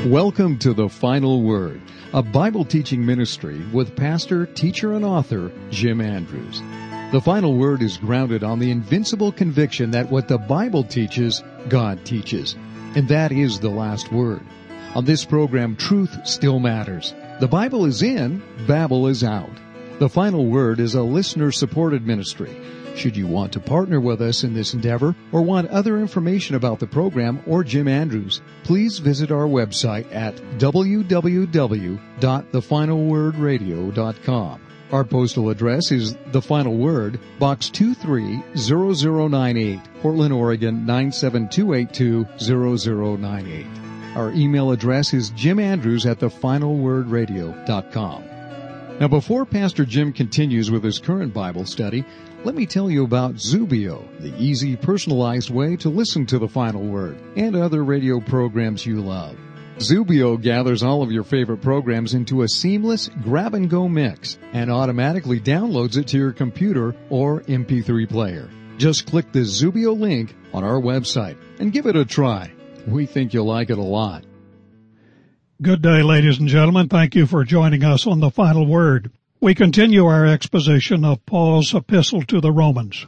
Welcome to The Final Word, a Bible teaching ministry with pastor, teacher, and author Jim Andrews. The Final Word is grounded on the invincible conviction that what the Bible teaches, God teaches. And that is the last word. On this program, truth still matters. The Bible is in, Babel is out. The Final Word is a listener-supported ministry. Should you want to partner with us in this endeavor or want other information about the program or Jim Andrews, please visit our website at www.thefinalwordradio.com. Our postal address is The Final Word, Box 230098, Portland, Oregon 972820098. Our email address is jimandrews@thefinalwordradio.com. Now, before Pastor Jim continues with his current Bible study, let me tell you about Zubio, the easy, personalized way to listen to the Final Word and other radio programs you love. Zubio gathers all of your favorite programs into a seamless grab-and-go mix and automatically downloads it to your computer or MP3 player. Just click the Zubio link on our website and give it a try. We think you'll like it a lot. Good day, ladies and gentlemen. Thank you for joining us on The Final Word. We continue our exposition of Paul's epistle to the Romans.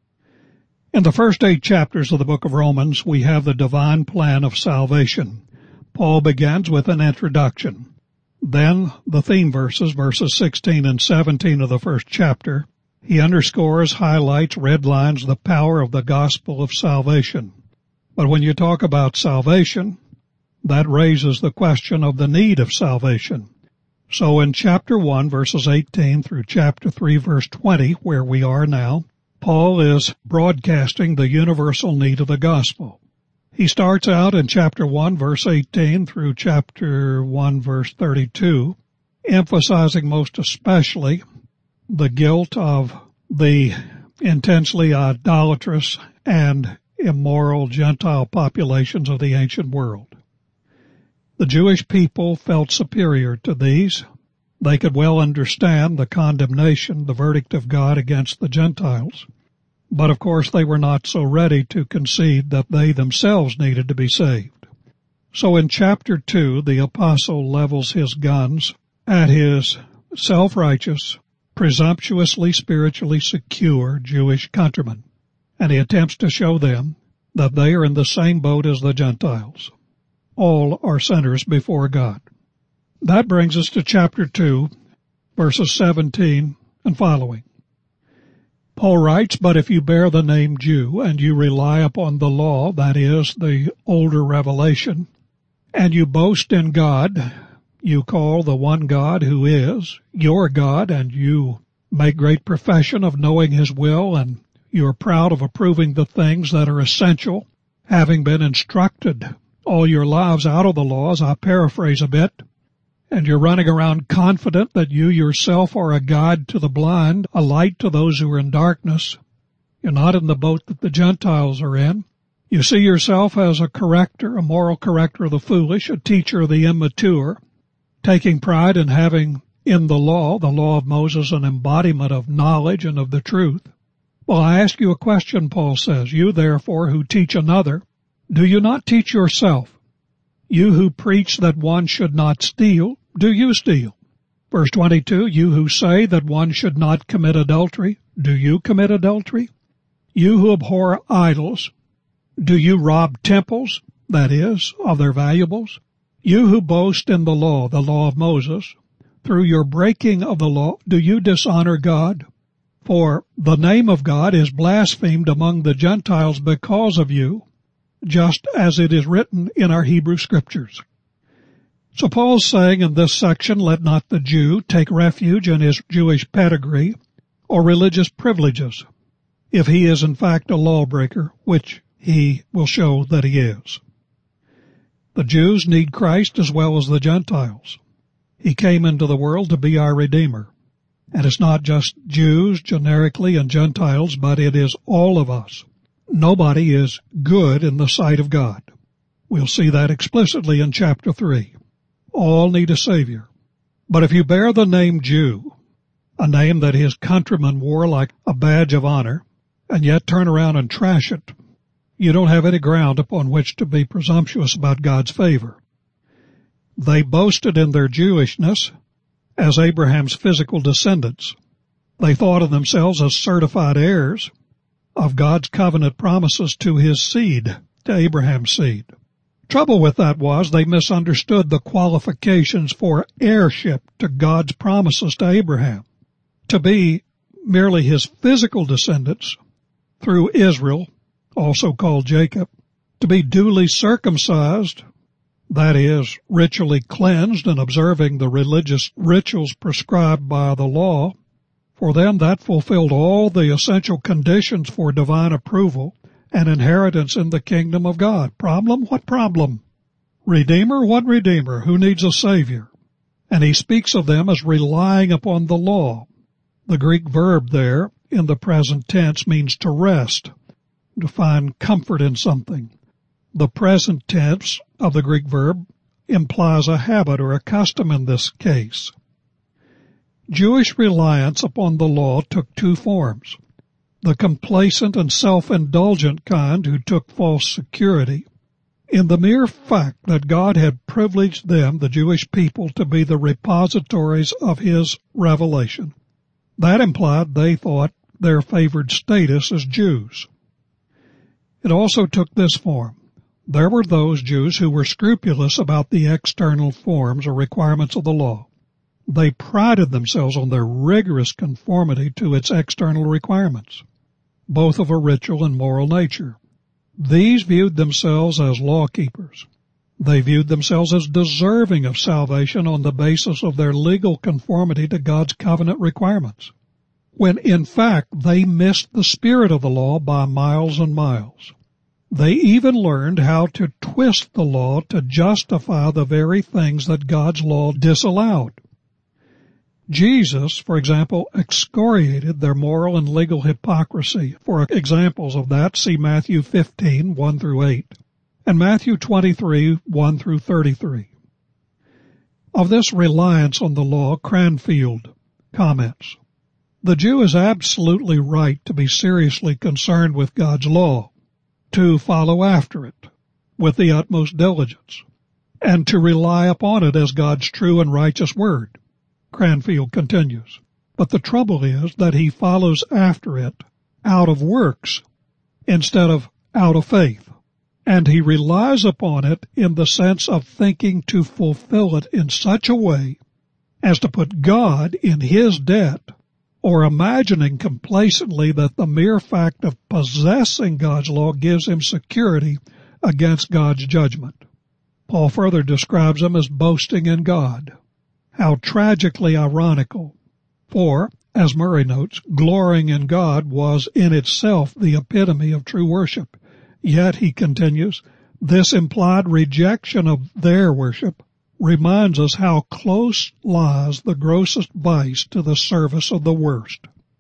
In the first 8 chapters of the book of Romans, we have the divine plan of salvation. Paul begins with an introduction. Then the theme verses 16 and 17 of the first chapter. He underscores, highlights, redlines the power of the gospel of salvation. But when you talk about salvation, that raises the question of the need of salvation. So in chapter 1, verses 18 through chapter 3, verse 20, where we are now, Paul is broadcasting the universal need of the gospel. He starts out in chapter 1, verse 18 through chapter 1, verse 32, emphasizing most especially the guilt of the intensely idolatrous and immoral Gentile populations of the ancient world. The Jewish people felt superior to these. They could well understand the condemnation, the verdict of God against the Gentiles. But of course they were not so ready to concede that they themselves needed to be saved. So in chapter 2, the apostle levels his guns at his self-righteous, presumptuously spiritually secure Jewish countrymen, and he attempts to show them that they are in the same boat as the Gentiles. All are sinners before God. That brings us to chapter 2, verses 17 and following. Paul writes, "But if you bear the name Jew, and you rely upon the law, that is, the older revelation, and you boast in God, you call the one God who is your God, and you make great profession of knowing His will, and you are proud of approving the things that are essential, having been instructed all your lives out of the laws," I paraphrase a bit, "and you're running around confident that you yourself are a guide to the blind, a light to those who are in darkness. You're not in the boat that the Gentiles are in. You see yourself as a corrector, a moral corrector of the foolish, a teacher of the immature, taking pride in having in the law of Moses, an embodiment of knowledge and of the truth. Well, I ask you a question," Paul says. "You, therefore, who teach another, do you not teach yourself? You who preach that one should not steal, do you steal? Verse 22, you who say that one should not commit adultery, do you commit adultery? You who abhor idols, do you rob temples, that is, of their valuables? You who boast in the law of Moses, through your breaking of the law, do you dishonor God? For the name of God is blasphemed among the Gentiles because of you, just as it is written in our Hebrew Scriptures." So Paul's saying in this section, let not the Jew take refuge in his Jewish pedigree or religious privileges, if he is in fact a lawbreaker, which he will show that he is. The Jews need Christ as well as the Gentiles. He came into the world to be our Redeemer. And it's not just Jews generically and Gentiles, but it is all of us. Nobody is good in the sight of God. We'll see that explicitly in chapter 3. All need a Savior. But if you bear the name Jew, a name that his countrymen wore like a badge of honor, and yet turn around and trash it, you don't have any ground upon which to be presumptuous about God's favor. They boasted in their Jewishness as Abraham's physical descendants. They thought of themselves as certified heirs of God's covenant promises to his seed, to Abraham's seed. Trouble with that was they misunderstood the qualifications for heirship to God's promises to Abraham. To be merely his physical descendants through Israel, also called Jacob, to be duly circumcised, that is, ritually cleansed and observing the religious rituals prescribed by the law, for them that fulfilled all the essential conditions for divine approval and inheritance in the kingdom of God. Problem? What problem? Redeemer? What Redeemer? Who needs a Savior? And he speaks of them as relying upon the law. The Greek verb there in the present tense means to rest, to find comfort in something. The present tense of the Greek verb implies a habit or a custom in this case. Jewish reliance upon the law took two forms. The complacent and self-indulgent kind who took false security in the mere fact that God had privileged them, the Jewish people, to be the repositories of his revelation. That implied they thought their favored status as Jews. It also took this form. There were those Jews who were scrupulous about the external forms or requirements of the law. They prided themselves on their rigorous conformity to its external requirements, both of a ritual and moral nature. These viewed themselves as law keepers. They viewed themselves as deserving of salvation on the basis of their legal conformity to God's covenant requirements, when in fact they missed the spirit of the law by miles and miles. They even learned how to twist the law to justify the very things that God's law disallowed. Jesus, for example, excoriated their moral and legal hypocrisy. For examples of that, see Matthew 15, 1 through 8, and Matthew 23, 1 through 33. Of this reliance on the law, Cranfield comments, "The Jew is absolutely right to be seriously concerned with God's law, to follow after it with the utmost diligence, and to rely upon it as God's true and righteous word." Cranfield continues, but the trouble is that he follows after it out of works instead of out of faith, and he relies upon it in the sense of thinking to fulfill it in such a way as to put God in his debt, or imagining complacently that the mere fact of possessing God's law gives him security against God's judgment. Paul further describes them as boasting in God. How tragically ironical, for, as Murray notes, glorying in God was in itself the epitome of true worship. Yet, he continues, this implied rejection of their worship reminds us how close lies the grossest vice to the service of the worst.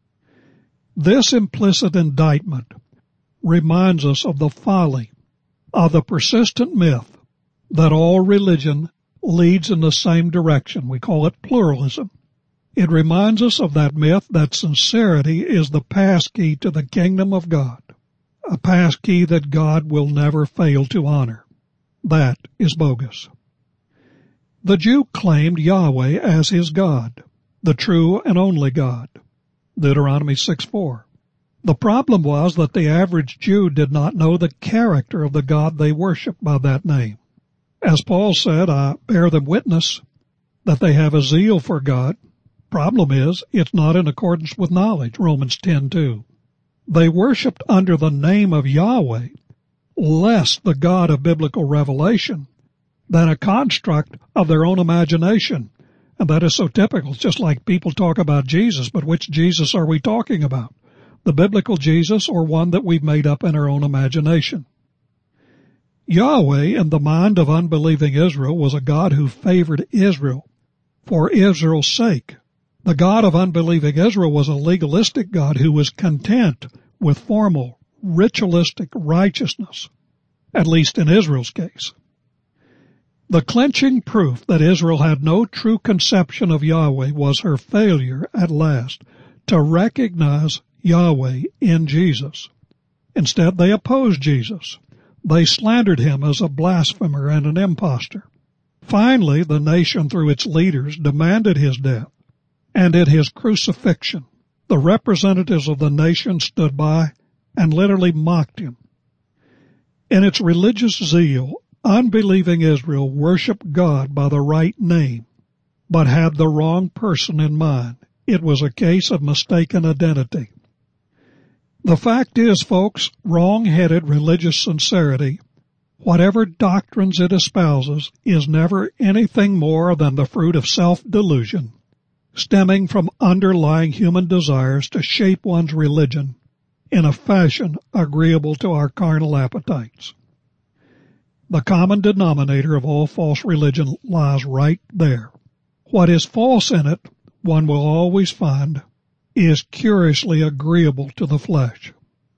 This implicit indictment reminds us of the folly of the persistent myth that all religion leads in the same direction. We call it pluralism. It reminds us of that myth that sincerity is the passkey to the kingdom of God, a passkey that God will never fail to honor. That is bogus. The Jew claimed Yahweh as his God, the true and only God. Deuteronomy 6:4. The problem was that the average Jew did not know the character of the God they worshiped by that name. As Paul said, I bear them witness that they have a zeal for God. Problem is, it's not in accordance with knowledge, Romans 10:2. They worshipped under the name of Yahweh, less the God of biblical revelation than a construct of their own imagination. And that is so typical. It's just like people talk about Jesus, but which Jesus are we talking about? The biblical Jesus or one that we've made up in our own imagination? Yahweh, in the mind of unbelieving Israel, was a God who favored Israel for Israel's sake. The God of unbelieving Israel was a legalistic God who was content with formal, ritualistic righteousness, at least in Israel's case. The clinching proof that Israel had no true conception of Yahweh was her failure, at last, to recognize Yahweh in Jesus. Instead, they opposed Jesus. They slandered him as a blasphemer and an impostor. Finally, the nation, through its leaders, demanded his death, and at his crucifixion, the representatives of the nation stood by and literally mocked him. In its religious zeal, unbelieving Israel worshiped God by the right name, but had the wrong person in mind. It was a case of mistaken identity. The fact is, folks, wrong-headed religious sincerity, whatever doctrines it espouses, is never anything more than the fruit of self-delusion, stemming from underlying human desires to shape one's religion in a fashion agreeable to our carnal appetites. The common denominator of all false religion lies right there. What is false in it, one will always find, is curiously agreeable to the flesh.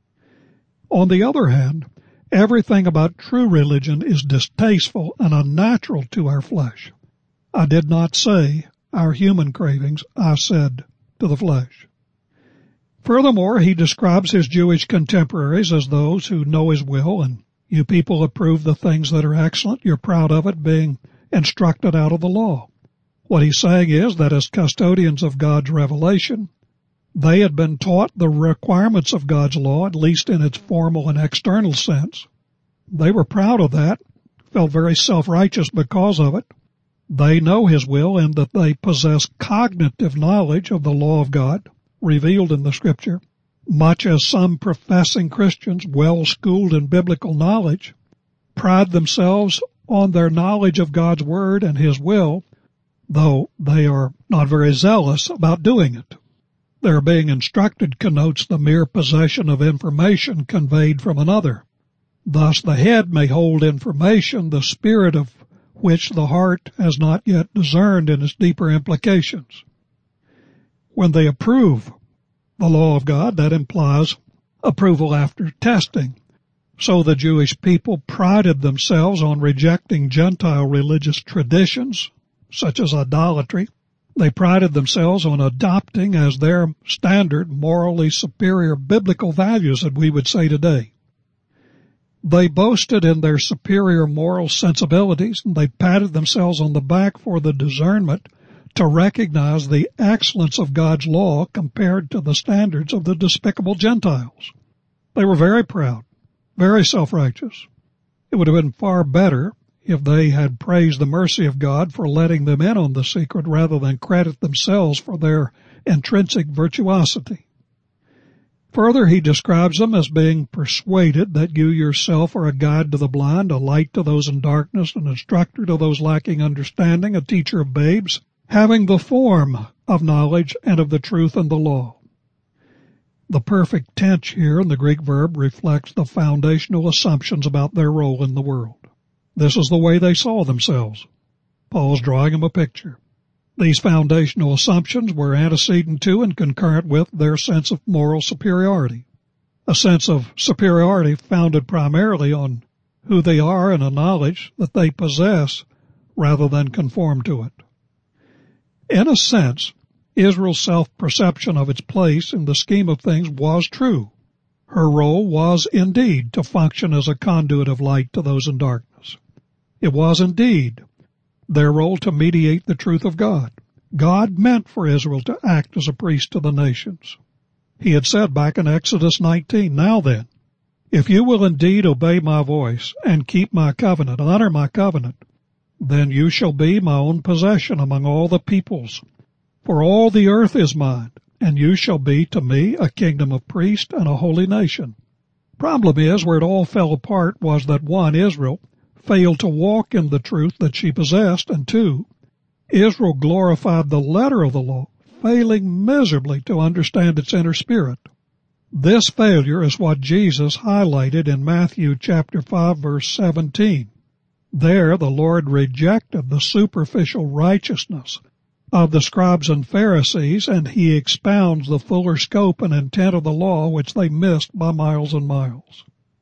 On the other hand, everything about true religion is distasteful and unnatural to our flesh. I did not say our human cravings, I said to the flesh. Furthermore, he describes his Jewish contemporaries as those who know his will, and you people approve the things that are excellent. You're proud of it being instructed out of the law. What he's saying is that as custodians of God's revelation, they had been taught the requirements of God's law, at least in its formal and external sense. They were proud of that, felt very self-righteous because of it. They know his will in that they possess cognitive knowledge of the law of God, revealed in the Scripture, much as some professing Christians, well-schooled in biblical knowledge, pride themselves on their knowledge of God's Word and His will, though they are not very zealous about doing it. Their being instructed connotes the mere possession of information conveyed from another. Thus the head may hold information, the spirit of which the heart has not yet discerned in its deeper implications. When they approve the law of God, that implies approval after testing. So the Jewish people prided themselves on rejecting Gentile religious traditions, such as idolatry. They prided themselves on adopting as their standard morally superior biblical values, that we would say today. They boasted in their superior moral sensibilities, and they patted themselves on the back for the discernment to recognize the excellence of God's law compared to the standards of the despicable Gentiles. They were very proud, very self-righteous. It would have been far better if they had praised the mercy of God for letting them in on the secret rather than credit themselves for their intrinsic virtuosity. Further, he describes them as being persuaded that you yourself are a guide to the blind, a light to those in darkness, an instructor to those lacking understanding, a teacher of babes, having the form of knowledge and of the truth and the law. The perfect tense here in the Greek verb reflects the foundational assumptions about their role in the world. This is the way they saw themselves. Paul's drawing them a picture. These foundational assumptions were antecedent to and concurrent with their sense of moral superiority, a sense of superiority founded primarily on who they are and a knowledge that they possess rather than conform to it. In a sense, Israel's self-perception of its place in the scheme of things was true. Her role was indeed to function as a conduit of light to those in darkness. It was indeed their role to mediate the truth of God. God meant for Israel to act as a priest to the nations. He had said back in Exodus 19, "Now then, if you will indeed obey my voice and keep my covenant, honor my covenant, then you shall be my own possession among all the peoples. For all the earth is mine, and you shall be to me a kingdom of priests and a holy nation." Problem is, where it all fell apart was that one, Israel, failed to walk in the truth that she possessed, and two, Israel glorified the letter of the law, failing miserably to understand its inner spirit. This failure is what Jesus highlighted in Matthew chapter 5, verse 17. There the Lord rejected the superficial righteousness of the scribes and Pharisees, and he expounds the fuller scope and intent of the law, which they missed by miles and miles.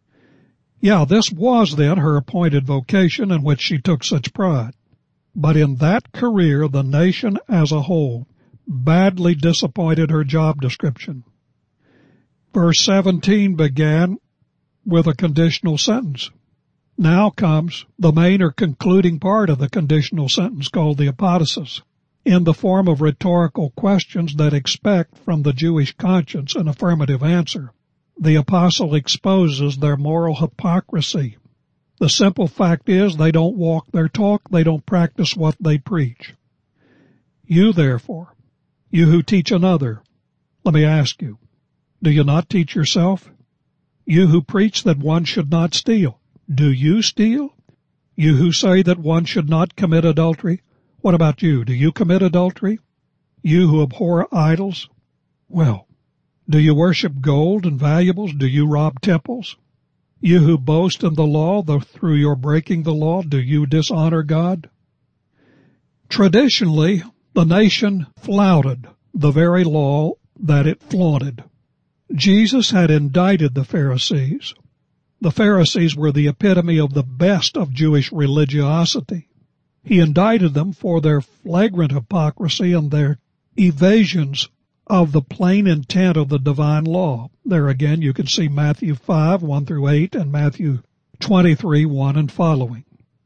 Yeah, this was then her appointed vocation in which she took such pride. But in that career, the nation as a whole badly disappointed her job description. Verse 17 began with a conditional sentence. Now comes the main or concluding part of the conditional sentence called the apodosis, in the form of rhetorical questions that expect from the Jewish conscience an affirmative answer. The apostle exposes their moral hypocrisy. The simple fact is they don't walk their talk, they don't practice what they preach. You, therefore, you who teach another, let me ask you, do you not teach yourself? You who preach that one should not steal, do you steal? You who say that one should not commit adultery, what about you? Do you commit adultery? You who abhor idols, well, do you worship gold and valuables? Do you rob temples? You who boast in the law, though through your breaking the law, do you dishonor God? Traditionally, the nation flouted the very law that it flaunted. Jesus had indicted the Pharisees. The Pharisees were the epitome of the best of Jewish religiosity. He indicted them for their flagrant hypocrisy and their evasions of the plain intent of the divine law. There again you can see Matthew 5, 1 through 8, and Matthew 23, 1 and following.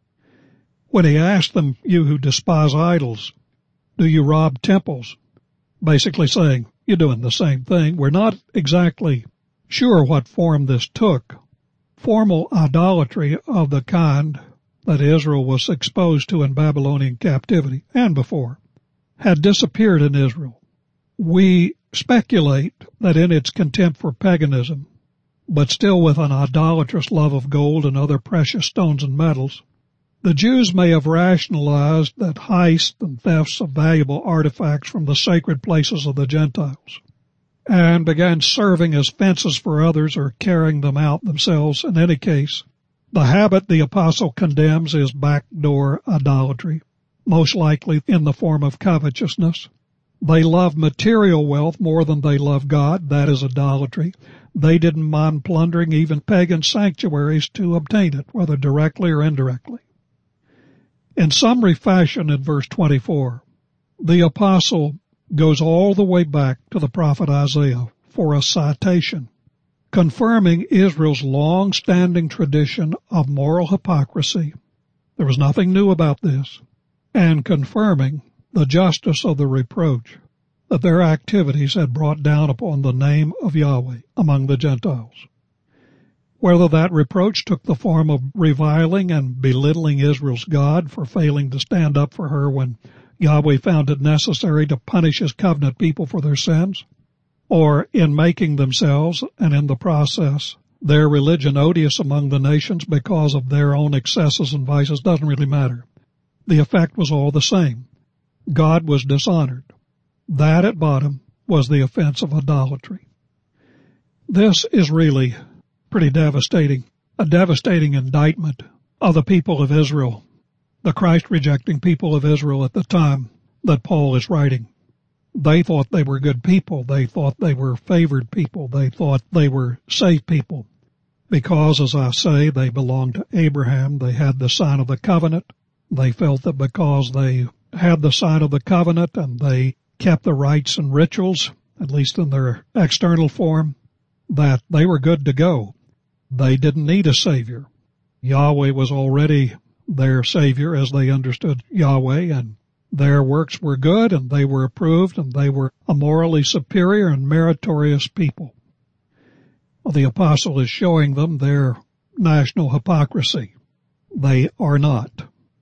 When he asked them, you who despise idols, do you rob temples? Basically saying, you're doing the same thing. We're not exactly sure what form this took. Formal idolatry of the kind that Israel was exposed to in Babylonian captivity and before had disappeared in Israel. We speculate that in its contempt for paganism, but still with an idolatrous love of gold and other precious stones and metals, the Jews may have rationalized that heists and thefts of valuable artifacts from the sacred places of the Gentiles, and began serving as fences for others or carrying them out themselves. In any case, the habit the apostle condemns is backdoor idolatry, most likely in the form of covetousness. They love material wealth more than they love God. That is idolatry. They didn't mind plundering even pagan sanctuaries to obtain it, whether directly or indirectly. In summary fashion in verse 24, the apostle goes all the way back to the prophet Isaiah for a citation, confirming Israel's long-standing tradition of moral hypocrisy. There was nothing new about this, and confirming the justice of the reproach that their activities had brought down upon the name of Yahweh among the Gentiles. Whether that reproach took the form of reviling and belittling Israel's God for failing to stand up for her when Yahweh found it necessary to punish his covenant people for their sins, or in making themselves, and in the process, their religion odious among the nations because of their own excesses and vices, doesn't really matter. The effect was all the same. God was dishonored. That at bottom was the offense of idolatry. This is really pretty devastating, a devastating indictment of the people of Israel, the Christ-rejecting people of Israel at the time that Paul is writing. They thought they were good people. They thought they were favored people. They thought they were safe people because, as I say, they belonged to Abraham. They had the sign of the covenant. They felt that because they had the sign of the covenant and they kept the rites and rituals, at least in their external form, that they were good to go. They didn't need a savior. Yahweh was already their savior as they understood Yahweh, and their works were good and they were approved and they were a morally superior and meritorious people. Well, the apostle is showing them their national hypocrisy. They are not.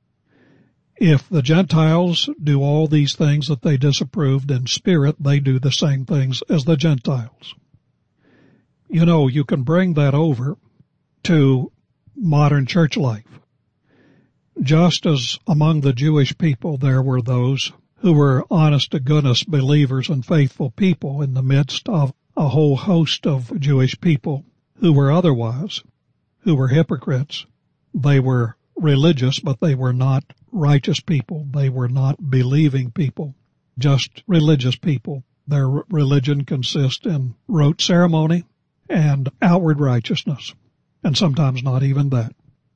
If the Gentiles do all these things that they disapproved in spirit, they do the same things as the Gentiles. You know, you can bring that over to modern church life. Just as among the Jewish people there were those who were honest-to-goodness believers and faithful people in the midst of a whole host of Jewish people who were otherwise, who were hypocrites. They were religious, but they were not righteous people. They were not believing people, just religious people. Their religion consists in rote ceremony and outward righteousness, and sometimes not even that.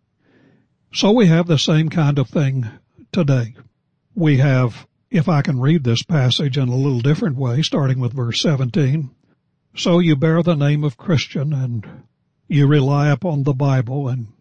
So we have the same kind of thing today. We have, if I can read this passage in a little different way, starting with verse 17, so you bear the name of Christian and you rely upon the Bible and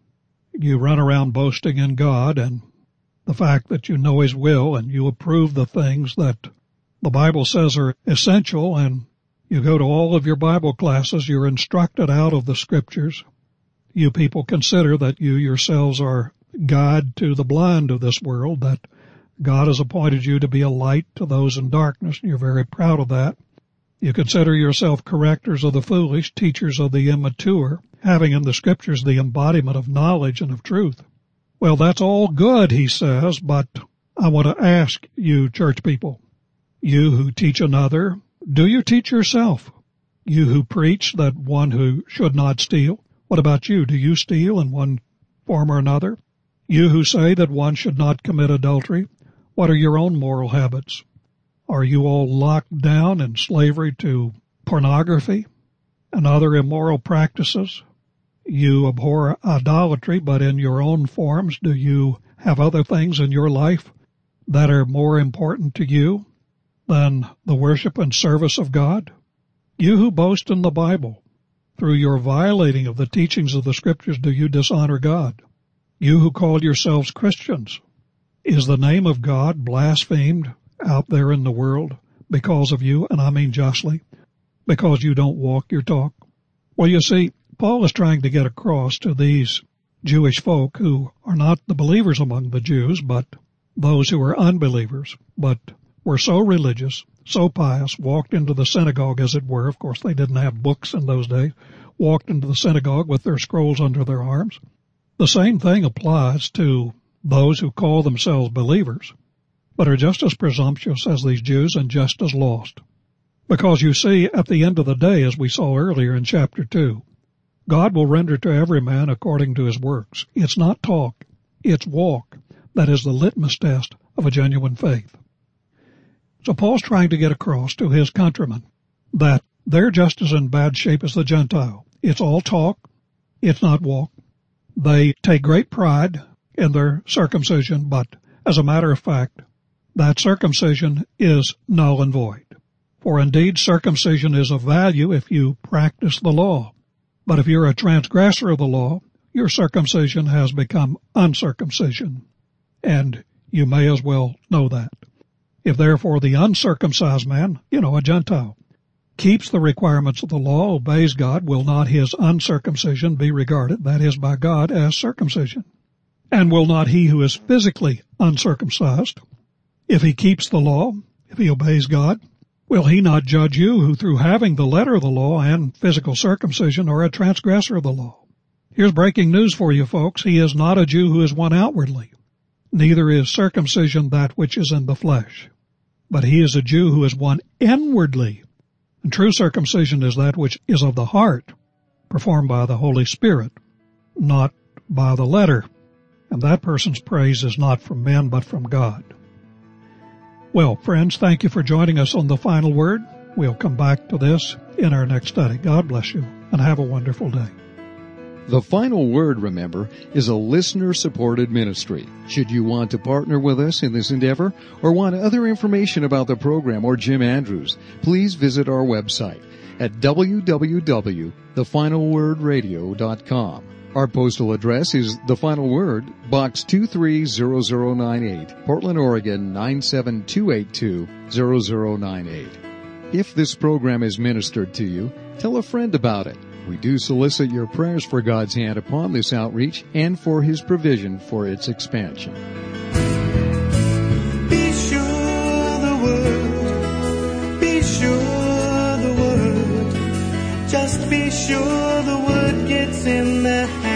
You run around boasting in God and the fact that you know His will, and you approve the things that the Bible says are essential, and you go to all of your Bible classes. You're instructed out of the Scriptures. You people consider that you yourselves are guide to the blind of this world, that God has appointed you to be a light to those in darkness, and you're very proud of that. You consider yourself correctors of the foolish, teachers of the immature, having in the Scriptures the embodiment of knowledge and of truth. Well, that's all good, he says, but I want to ask you, church people, you who teach another, do you teach yourself? You who preach that one who should not steal, what about you? Do you steal in one form or another? You who say that one should not commit adultery, what are your own moral habits? Are you all locked down in slavery to pornography and other immoral practices? You abhor idolatry, but in your own forms, do you have other things in your life that are more important to you than the worship and service of God? You who boast in the Bible, through your violating of the teachings of the Scriptures, do you dishonor God? You who call yourselves Christians, is the name of God blasphemed out there in the world because of you, and I mean justly, because you don't walk your talk? Well, you see, Paul is trying to get across to these Jewish folk who are not the believers among the Jews, but those who are unbelievers, but were so religious, so pious, walked into the synagogue, as it were. Of course, they didn't have books in those days, walked into the synagogue with their scrolls under their arms. The same thing applies to those who call themselves believers, but are just as presumptuous as these Jews and just as lost. Because you see, at the end of the day, as we saw earlier in chapter 2, God will render to every man according to his works. It's not talk, it's walk. That is the litmus test of a genuine faith. So Paul's trying to get across to his countrymen that they're just as in bad shape as the Gentile. It's all talk, it's not walk. They take great pride in their circumcision, but as a matter of fact, that circumcision is null and void. For indeed, circumcision is of value if you practice the law. But if you're a transgressor of the law, your circumcision has become uncircumcision. And you may as well know that. If therefore the uncircumcised man, a Gentile, keeps the requirements of the law, obeys God, will not his uncircumcision be regarded, that is by God, as circumcision? And will not he who is physically uncircumcised, if he keeps the law, if he obeys God, will he not judge you who through having the letter of the law and physical circumcision are a transgressor of the law? Here's breaking news for you folks. He is not a Jew who is one outwardly. Neither is circumcision that which is in the flesh. But he is a Jew who is one inwardly. And true circumcision is that which is of the heart, performed by the Holy Spirit, not by the letter. And that person's praise is not from men, but from God. Well, friends, thank you for joining us on The Final Word. We'll come back to this in our next study. God bless you, and have a wonderful day. The Final Word, remember, is a listener-supported ministry. Should you want to partner with us in this endeavor or want other information about the program or Jim Andrews, please visit our website at www.thefinalwordradio.com. Our postal address is The Final Word, Box 230098, Portland, Oregon 972820098. If this program is ministered to you, tell a friend about it. We do solicit your prayers for God's hand upon this outreach and for His provision for its expansion. Be sure the Word, be sure the Word, just be sure the Word gets in the hand.